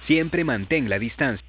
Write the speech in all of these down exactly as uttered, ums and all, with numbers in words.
Siempre mantén la distancia.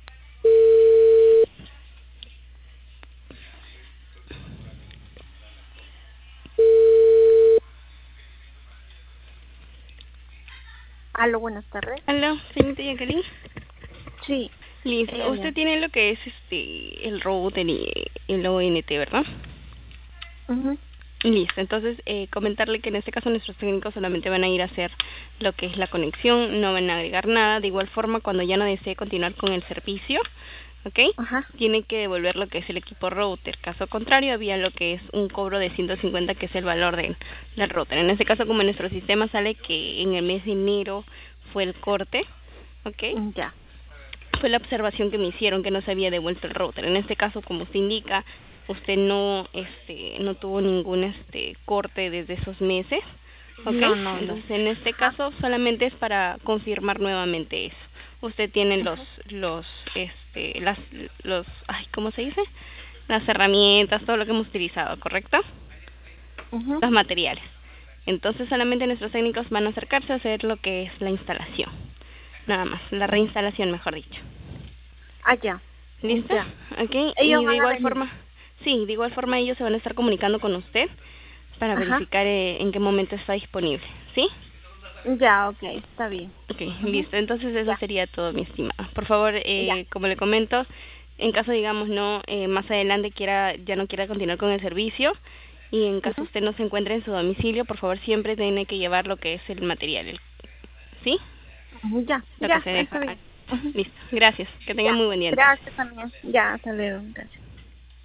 Aló, buenas tardes. Hola, señorita Jacqueline. Sí, Listo. ella Usted habla. tiene lo que es este el router y el O N T, ¿verdad? Ujú. Listo. Entonces, eh, comentarle que en este caso nuestros técnicos solamente van a ir a hacer lo que es la conexión, no van a agregar nada. De igual forma, cuando ya no desee continuar con el servicio, ¿ok? Ajá. Tiene que devolver lo que es el equipo router. Caso contrario, había lo que es un cobro de ciento cincuenta, que es el valor del, del router. En este caso, como en nuestro sistema sale que en el mes de enero fue el corte, ¿ok? Ya. Fue la observación que me hicieron, que no se había devuelto el router. En este caso, como usted indica, usted no este no tuvo ningún este corte desde esos meses, ¿ok? No, no, no. Entonces, en este Ajá. caso solamente es para confirmar nuevamente eso. Usted tiene los Ujú. los este las los ay, ¿cómo se dice? Las herramientas, todo lo que hemos utilizado, ¿correcto? Ujú. Los materiales. Entonces, solamente nuestros técnicos van a acercarse a hacer lo que es la instalación. Nada más, la reinstalación, mejor dicho. Ah, ya. ¿Lista? Ya. Ok, Ellos y de van a igual venir. forma, sí, de igual forma ellos se van a estar comunicando con usted para Ajá. verificar eh, en qué momento está disponible, ¿sí? Ya, ok, está bien. Ok, Ujú. listo, entonces eso Ya. sería todo, mi estimada. Por favor, Ya. eh, como le comento, en caso, digamos, no, eh, más adelante quiera, ya no quiera continuar con el servicio, y en caso Ujú. usted no se encuentre en su domicilio, por favor siempre tiene que llevar lo que es el material, el- ¿sí? Ujú. Ya. Lo que Ya, se está deja. bien. Ujú. Listo, gracias, que tenga Ya. muy buen día entonces. Gracias también. Ya, hasta luego. Gracias.